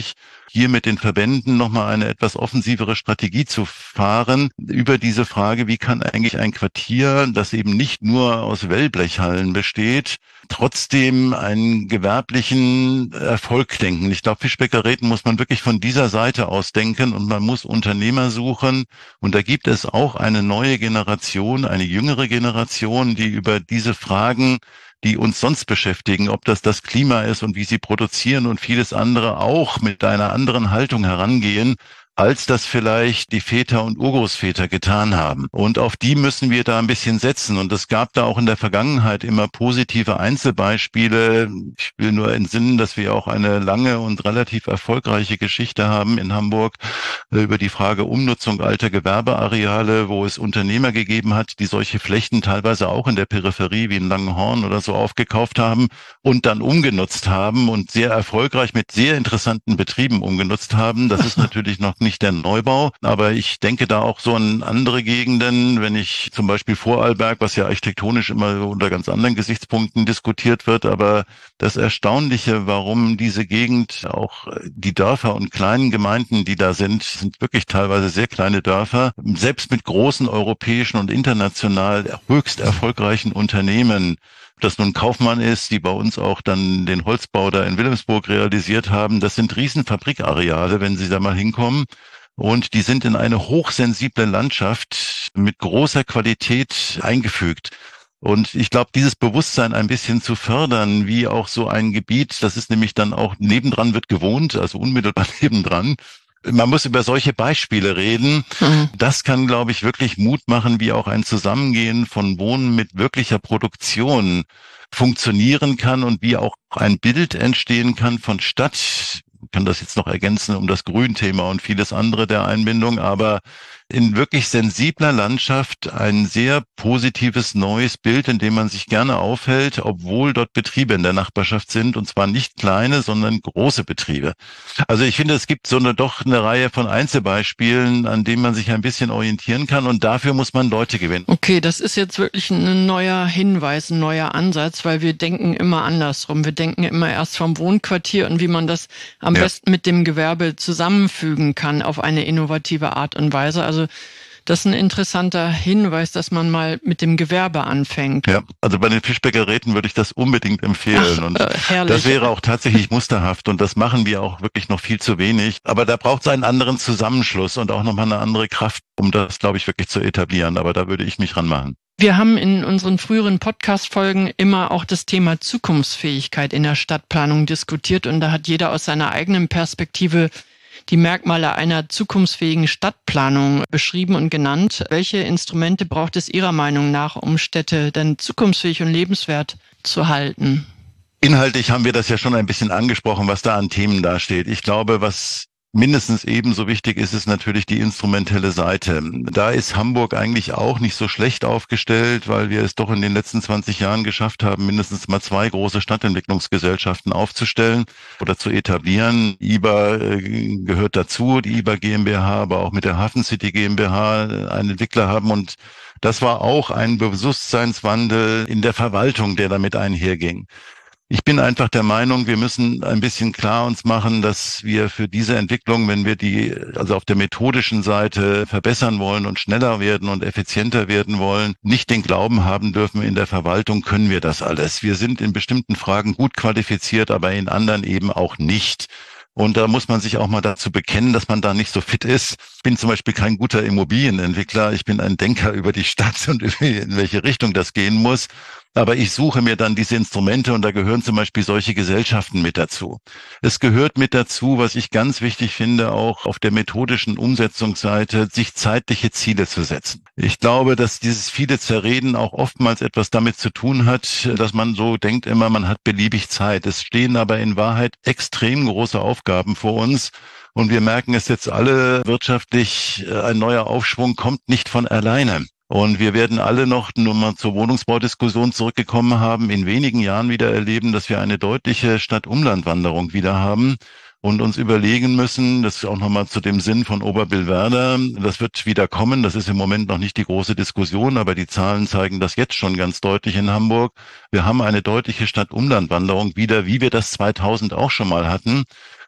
hier mit den Verbänden nochmal eine etwas offensivere Strategie zu fahren über diese Frage, wie kann eigentlich ein Quartier, das eben nicht nur aus Wellblechhallen besteht, trotzdem einen gewerblichen Erfolg denken. Ich glaube, Fischbäckerräten muss man wirklich von dieser Seite aus denken und man muss Unternehmer suchen. Und da gibt es auch eine neue Generation, eine jüngere Generation, die über diese Fragen, die uns sonst beschäftigen, ob das das Klima ist und wie sie produzieren und vieles andere, auch mit einer anderen Haltung herangehen, als das vielleicht die Väter und Urgroßväter getan haben. Und auf die müssen wir da ein bisschen setzen. Und es gab da auch in der Vergangenheit immer positive Einzelbeispiele. Ich will nur entsinnen, dass wir auch eine lange und relativ erfolgreiche Geschichte haben in Hamburg über die Frage Umnutzung alter Gewerbeareale, wo es Unternehmer gegeben hat, die solche Flächen teilweise auch in der Peripherie wie in Langenhorn oder so aufgekauft haben und dann umgenutzt haben und sehr erfolgreich mit sehr interessanten Betrieben umgenutzt haben. Das ist natürlich noch nicht der Neubau, aber ich denke da auch so an andere Gegenden, wenn ich zum Beispiel Vorarlberg, was ja architektonisch immer unter ganz anderen Gesichtspunkten diskutiert wird, aber das Erstaunliche, warum diese Gegend, auch die Dörfer und kleinen Gemeinden, die da sind, sind wirklich teilweise sehr kleine Dörfer, selbst mit großen europäischen und international höchst erfolgreichen Unternehmen, ob das nun Kaufmann ist, die bei uns auch dann den Holzbau da in Wilhelmsburg realisiert haben, das sind Riesenfabrikareale, wenn Sie da mal hinkommen. Und die sind in eine hochsensible Landschaft mit großer Qualität eingefügt. Und ich glaube, dieses Bewusstsein ein bisschen zu fördern, wie auch so ein Gebiet, das ist nämlich dann auch nebendran wird gewohnt, also unmittelbar nebendran. Man muss über solche Beispiele reden. Mhm. Das kann, glaube ich, wirklich Mut machen, wie auch ein Zusammengehen von Wohnen mit wirklicher Produktion funktionieren kann und wie auch ein Bild entstehen kann von Stadt. Ich kann das jetzt noch ergänzen um das Grünthema und vieles andere der Einbindung, aber in wirklich sensibler Landschaft ein sehr positives neues Bild, in dem man sich gerne aufhält, obwohl dort Betriebe in der Nachbarschaft sind, und zwar nicht kleine, sondern große Betriebe. Also ich finde, es gibt so eine doch eine Reihe von Einzelbeispielen, an denen man sich ein bisschen orientieren kann, und dafür muss man Leute gewinnen. Okay, das ist jetzt wirklich ein neuer Hinweis, ein neuer Ansatz, weil wir denken immer andersrum. Wir denken immer erst vom Wohnquartier und wie man das am ja. besten mit dem Gewerbe zusammenfügen kann auf eine innovative Art und Weise. Also Also das ist ein interessanter Hinweis, dass man mal mit dem Gewerbe anfängt. Ja, also bei den Fischbäckerräten würde ich das unbedingt empfehlen. Ach, und äh, herrlich. Das wäre auch tatsächlich musterhaft und das machen wir auch wirklich noch viel zu wenig. Aber da braucht es einen anderen Zusammenschluss und auch nochmal eine andere Kraft, um das, glaube ich, wirklich zu etablieren. Aber da würde ich mich ranmachen. Wir haben in unseren früheren Podcast-Folgen immer auch das Thema Zukunftsfähigkeit in der Stadtplanung diskutiert und da hat jeder aus seiner eigenen Perspektive die Merkmale einer zukunftsfähigen Stadtplanung beschrieben und genannt. Welche Instrumente braucht es Ihrer Meinung nach, um Städte denn zukunftsfähig und lebenswert zu halten? Inhaltlich haben wir das ja schon ein bisschen angesprochen, was da an Themen dasteht. Ich glaube, was mindestens ebenso wichtig ist, ist natürlich die instrumentelle Seite. Da ist Hamburg eigentlich auch nicht so schlecht aufgestellt, weil wir es doch in den letzten zwanzig Jahren geschafft haben, mindestens mal zwei große Stadtentwicklungsgesellschaften aufzustellen oder zu etablieren. I B A gehört dazu, die I B A GmbH, aber auch mit der Hafen City GmbH einen Entwickler haben, und das war auch ein Bewusstseinswandel in der Verwaltung, der damit einherging. Ich bin einfach der Meinung, wir müssen ein bisschen klar uns machen, dass wir für diese Entwicklung, wenn wir die also auf der methodischen Seite verbessern wollen und schneller werden und effizienter werden wollen, nicht den Glauben haben dürfen, in der Verwaltung können wir das alles. Wir sind in bestimmten Fragen gut qualifiziert, aber in anderen eben auch nicht. Und da muss man sich auch mal dazu bekennen, dass man da nicht so fit ist. Ich bin zum Beispiel kein guter Immobilienentwickler. Ich bin ein Denker über die Stadt und in welche Richtung das gehen muss. Aber ich suche mir dann diese Instrumente und da gehören zum Beispiel solche Gesellschaften mit dazu. Es gehört mit dazu, was ich ganz wichtig finde, auch auf der methodischen Umsetzungsseite, sich zeitliche Ziele zu setzen. Ich glaube, dass dieses viele Zerreden auch oftmals etwas damit zu tun hat, dass man so denkt immer, man hat beliebig Zeit. Es stehen aber in Wahrheit extrem große Aufgaben vor uns. Und wir merken es jetzt alle wirtschaftlich, ein neuer Aufschwung kommt nicht von alleine. Und wir werden alle noch, nur mal zur Wohnungsbaudiskussion zurückgekommen haben, in wenigen Jahren wieder erleben, dass wir eine deutliche Stadt-Umland-Wanderung wieder haben und uns überlegen müssen, das ist auch nochmal zu dem Sinn von Oberbillwerder, das wird wieder kommen, das ist im Moment noch nicht die große Diskussion, aber die Zahlen zeigen das jetzt schon ganz deutlich in Hamburg. Wir haben eine deutliche Stadt-Umland-Wanderung wieder, wie wir das zweitausend auch schon mal hatten.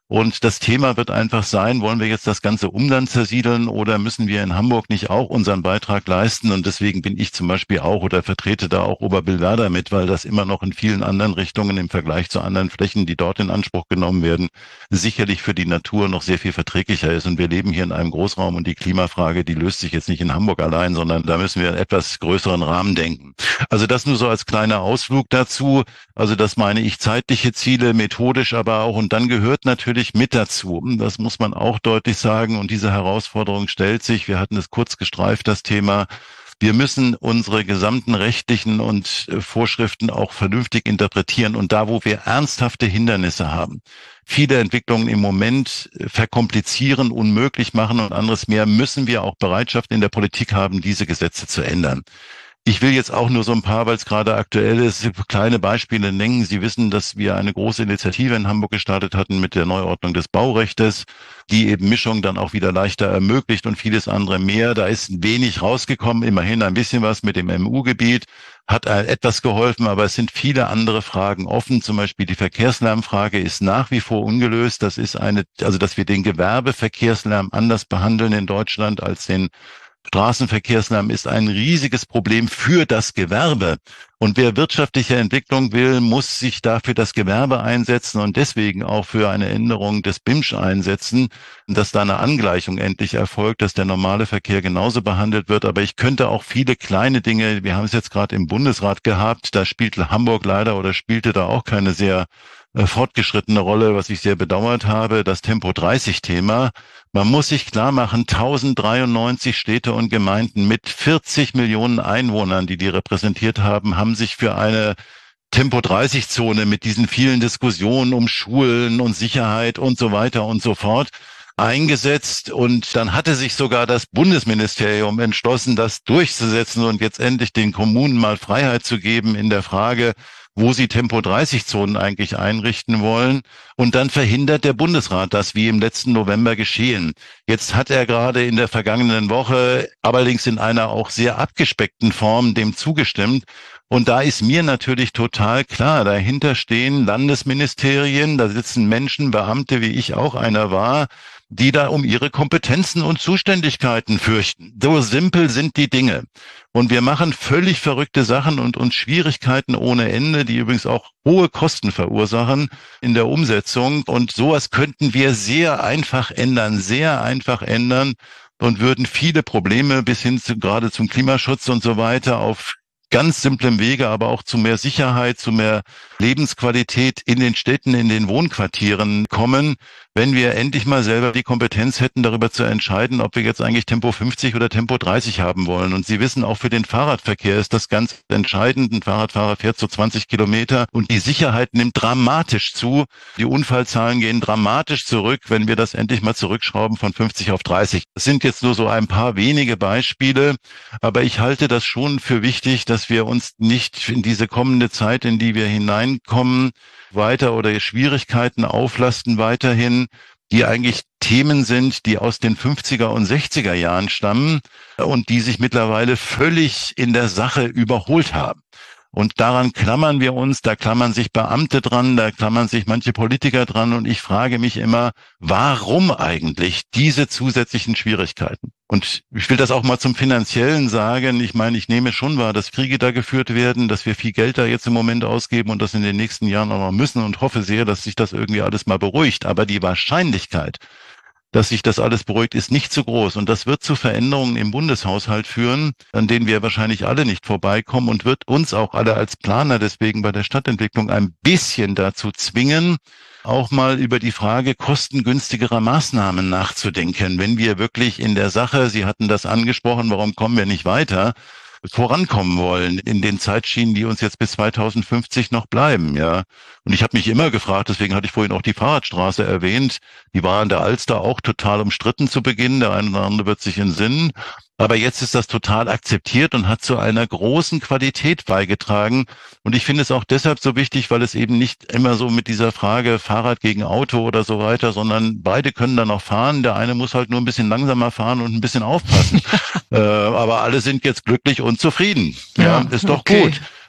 Und das Thema wird einfach sein, wollen wir jetzt das ganze Umland zersiedeln oder müssen wir in Hamburg nicht auch unseren Beitrag leisten? Und deswegen bin ich zum Beispiel auch oder vertrete da auch Oberbillwerder mit, weil das immer noch in vielen anderen Richtungen im Vergleich zu anderen Flächen, die dort in Anspruch genommen werden, sicherlich für die Natur noch sehr viel verträglicher ist. Und wir leben hier in einem Großraum und die Klimafrage, die löst sich jetzt nicht in Hamburg allein, sondern da müssen wir in etwas größeren Rahmen denken. Also das nur so als kleiner Ausflug dazu. Also das meine ich, zeitliche Ziele, methodisch aber auch. Und dann gehört natürlich mit dazu. Das muss man auch deutlich sagen. Und diese Herausforderung stellt sich, wir hatten es kurz gestreift, das Thema, wir müssen unsere gesamten rechtlichen und Vorschriften auch vernünftig interpretieren. Und da, wo wir ernsthafte Hindernisse haben, viele Entwicklungen im Moment verkomplizieren, unmöglich machen und anderes mehr, müssen wir auch Bereitschaft in der Politik haben, diese Gesetze zu ändern. Ich will jetzt auch nur so ein paar, weil es gerade aktuell ist, kleine Beispiele nennen. Sie wissen, dass wir eine große Initiative in Hamburg gestartet hatten mit der Neuordnung des Baurechtes, die eben Mischung dann auch wieder leichter ermöglicht und vieles andere mehr. Da ist wenig rausgekommen, immerhin ein bisschen was mit dem M U-Gebiet, hat etwas geholfen, aber es sind viele andere Fragen offen. Zum Beispiel die Verkehrslärmfrage ist nach wie vor ungelöst. Das ist eine, also dass wir den Gewerbeverkehrslärm anders behandeln in Deutschland als den Straßenverkehrslärm ist ein riesiges Problem für das Gewerbe. Und wer wirtschaftliche Entwicklung will, muss sich dafür das Gewerbe einsetzen und deswegen auch für eine Änderung des B I M S Ch einsetzen, dass da eine Angleichung endlich erfolgt, dass der normale Verkehr genauso behandelt wird. Aber ich könnte auch viele kleine Dinge, wir haben es jetzt gerade im Bundesrat gehabt, da spielt Hamburg leider oder spielte da auch keine sehr fortgeschrittene Rolle, was ich sehr bedauert habe, das Tempo dreißig Thema. Man muss sich klar machen, tausenddreiundneunzig Städte und Gemeinden mit vierzig Millionen Einwohnern, die die repräsentiert haben, haben sich für eine Tempo dreißig Zone mit diesen vielen Diskussionen um Schulen und Sicherheit und so weiter und so fort eingesetzt. Und dann hatte sich sogar das Bundesministerium entschlossen, das durchzusetzen und jetzt endlich den Kommunen mal Freiheit zu geben in der Frage, wo sie Tempo dreißig Zonen eigentlich einrichten wollen. Und dann verhindert der Bundesrat das, wie im letzten November geschehen. Jetzt hat er gerade in der vergangenen Woche, allerdings in einer auch sehr abgespeckten Form, dem zugestimmt. Und da ist mir natürlich total klar, dahinter stehen Landesministerien, da sitzen Menschen, Beamte, wie ich auch einer war, die da um ihre Kompetenzen und Zuständigkeiten fürchten. So simpel sind die Dinge. Und wir machen völlig verrückte Sachen und uns Schwierigkeiten ohne Ende, die übrigens auch hohe Kosten verursachen in der Umsetzung. Und sowas könnten wir sehr einfach ändern, sehr einfach ändern und würden viele Probleme bis hin zu gerade zum Klimaschutz und so weiter auf ganz simplem Wege, aber auch zu mehr Sicherheit, zu mehr Lebensqualität in den Städten, in den Wohnquartieren kommen, wenn wir endlich mal selber die Kompetenz hätten, darüber zu entscheiden, ob wir jetzt eigentlich Tempo fünfzig oder Tempo dreißig haben wollen. Und Sie wissen, auch für den Fahrradverkehr ist das ganz entscheidend. Ein Fahrradfahrer fährt so zwanzig Kilometer und die Sicherheit nimmt dramatisch zu. Die Unfallzahlen gehen dramatisch zurück, wenn wir das endlich mal zurückschrauben von fünfzig auf dreißig. Das sind jetzt nur so ein paar wenige Beispiele, aber ich halte das schon für wichtig, dass wir uns nicht in diese kommende Zeit, in die wir hineinkommen, weiter oder Schwierigkeiten auflasten weiterhin, die eigentlich Themen sind, die aus den fünfziger und sechziger Jahren stammen und die sich mittlerweile völlig in der Sache überholt haben. Und daran klammern wir uns, da klammern sich Beamte dran, da klammern sich manche Politiker dran und ich frage mich immer, warum eigentlich diese zusätzlichen Schwierigkeiten? Und ich will das auch mal zum Finanziellen sagen. Ich meine, ich nehme schon wahr, dass Kriege da geführt werden, dass wir viel Geld da jetzt im Moment ausgeben und das in den nächsten Jahren auch noch müssen und hoffe sehr, dass sich das irgendwie alles mal beruhigt. Aber die Wahrscheinlichkeit, dass sich das alles beruhigt, ist nicht so groß. Und das wird zu Veränderungen im Bundeshaushalt führen, an denen wir wahrscheinlich alle nicht vorbeikommen und wird uns auch alle als Planer deswegen bei der Stadtentwicklung ein bisschen dazu zwingen, auch mal über die Frage kostengünstigerer Maßnahmen nachzudenken. Wenn wir wirklich in der Sache, Sie hatten das angesprochen, warum kommen wir nicht weiter, vorankommen wollen in den Zeitschienen, die uns jetzt bis zweitausendfünfzig noch bleiben, ja. Und ich habe mich immer gefragt, deswegen hatte ich vorhin auch die Fahrradstraße erwähnt, die war an der Alster auch total umstritten zu Beginn, der eine oder andere wird sich entsinnen, aber jetzt ist das total akzeptiert und hat zu einer großen Qualität beigetragen. Und ich finde es auch deshalb so wichtig, weil es eben nicht immer so mit dieser Frage Fahrrad gegen Auto oder so weiter, sondern beide können dann auch fahren. Der eine muss halt nur ein bisschen langsamer fahren und ein bisschen aufpassen. äh, aber alle sind jetzt glücklich und zufrieden. Ja, ja, ist doch okay. gut.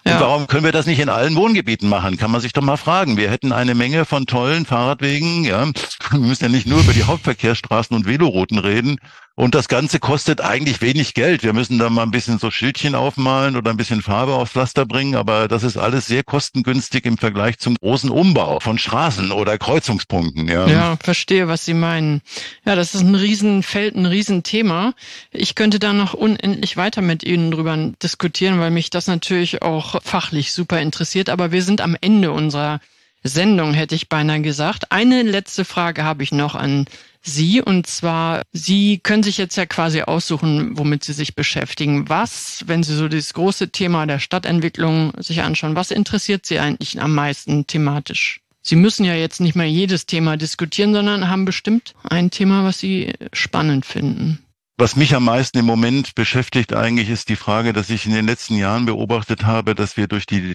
Ja. Und warum können wir das nicht in allen Wohngebieten machen? Kann man sich doch mal fragen. Wir hätten eine Menge von tollen Fahrradwegen. Ja, wir müssen ja nicht nur über die Hauptverkehrsstraßen und Velorouten reden. Und das Ganze kostet eigentlich wenig Geld. Wir müssen da mal ein bisschen so Schildchen aufmalen oder ein bisschen Farbe aufs Pflaster bringen. Aber das ist alles sehr kostengünstig im Vergleich zum großen Umbau von Straßen oder Kreuzungspunkten. Ja, ja, verstehe, was Sie meinen. Ja, das ist ein Riesenfeld, ein Riesenthema. Ich könnte da noch unendlich weiter mit Ihnen drüber diskutieren, weil mich das natürlich auch fachlich super interessiert. Aber wir sind am Ende unserer Sendung, hätte ich beinahe gesagt. Eine letzte Frage habe ich noch an Sie, und zwar, Sie können sich jetzt ja quasi aussuchen, womit Sie sich beschäftigen. Was, wenn Sie so das große Thema der Stadtentwicklung sich anschauen, was interessiert Sie eigentlich am meisten thematisch? Sie müssen ja jetzt nicht mal jedes Thema diskutieren, sondern haben bestimmt ein Thema, was Sie spannend finden. Was mich am meisten im Moment beschäftigt eigentlich, ist die Frage, dass ich in den letzten Jahren beobachtet habe, dass wir durch die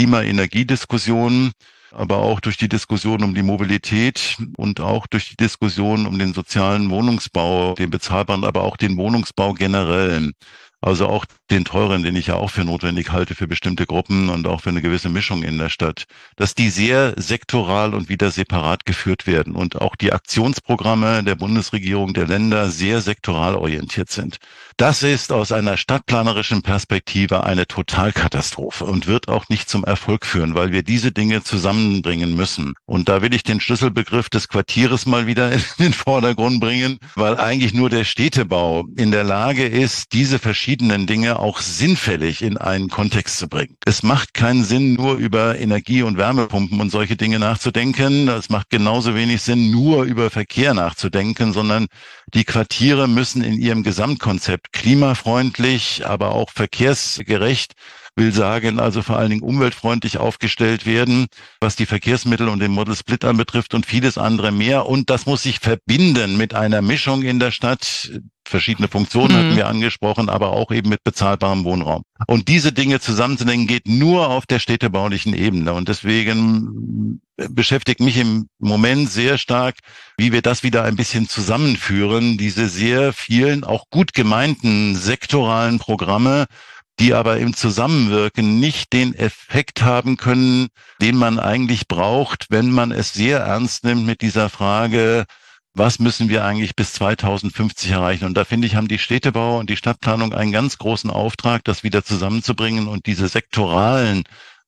Klima-Energie-Diskussion, aber auch durch die Diskussion um die Mobilität und auch durch die Diskussion um den sozialen Wohnungsbau, den bezahlbaren, aber auch den Wohnungsbau generell, also auch den teuren, den ich ja auch für notwendig halte für bestimmte Gruppen und auch für eine gewisse Mischung in der Stadt, dass die sehr sektoral und wieder separat geführt werden und auch die Aktionsprogramme der Bundesregierung, der Länder sehr sektoral orientiert sind. Das ist aus einer stadtplanerischen Perspektive eine Totalkatastrophe und wird auch nicht zum Erfolg führen, weil wir diese Dinge zusammenbringen müssen. Und da will ich den Schlüsselbegriff des Quartieres mal wieder in den Vordergrund bringen, weil eigentlich nur der Städtebau in der Lage ist, diese verschiedenen Dinge auch sinnfällig in einen Kontext zu bringen. Es macht keinen Sinn, nur über Energie- und Wärmepumpen und solche Dinge nachzudenken. Es macht genauso wenig Sinn, nur über Verkehr nachzudenken, sondern die Quartiere müssen in ihrem Gesamtkonzept klimafreundlich, aber auch verkehrsgerecht, will sagen, also vor allen Dingen umweltfreundlich aufgestellt werden, was die Verkehrsmittel und den Model Split anbetrifft und vieles andere mehr. Und das muss sich verbinden mit einer Mischung in der Stadt. Verschiedene Funktionen mhm. hatten wir angesprochen, aber auch eben mit bezahlbarem Wohnraum. Und diese Dinge zusammenzudenken geht nur auf der städtebaulichen Ebene. Und deswegen beschäftigt mich im Moment sehr stark, wie wir das wieder ein bisschen zusammenführen, diese sehr vielen, auch gut gemeinten sektoralen Programme, die aber im Zusammenwirken nicht den Effekt haben können, den man eigentlich braucht, wenn man es sehr ernst nimmt mit dieser Frage, was müssen wir eigentlich bis zweitausendfünfzig erreichen? Und da finde ich, haben die Städtebauer und die Stadtplanung einen ganz großen Auftrag, das wieder zusammenzubringen und diese sektoralen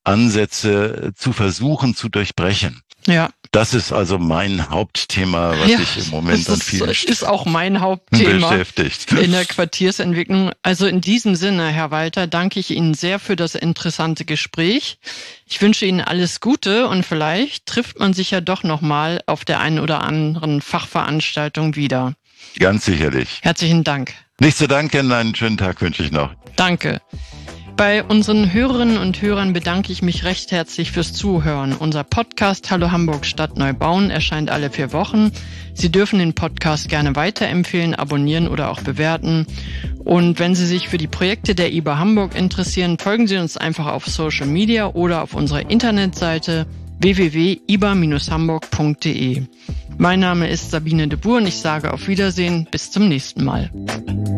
Ansätze zu versuchen zu durchbrechen. Ja. Das ist also mein Hauptthema, was ja, ich im Moment an vielen Das ist auch mein Hauptthema beschäftigt. In der Quartiersentwicklung. Also in diesem Sinne, Herr Walter, danke ich Ihnen sehr für das interessante Gespräch. Ich wünsche Ihnen alles Gute und vielleicht trifft man sich ja doch nochmal auf der einen oder anderen Fachveranstaltung wieder. Ganz sicherlich. Herzlichen Dank. Nicht zu danken, einen schönen Tag wünsche ich noch. Danke. Bei unseren Hörerinnen und Hörern bedanke ich mich recht herzlich fürs Zuhören. Unser Podcast Hallo Hamburg Stadt neu bauen erscheint alle vier Wochen. Sie dürfen den Podcast gerne weiterempfehlen, abonnieren oder auch bewerten. Und wenn Sie sich für die Projekte der I B A Hamburg interessieren, folgen Sie uns einfach auf Social Media oder auf unserer Internetseite w w w punkt i b a dash hamburg punkt d e. Mein Name ist Sabine de Boer und ich sage auf Wiedersehen, bis zum nächsten Mal.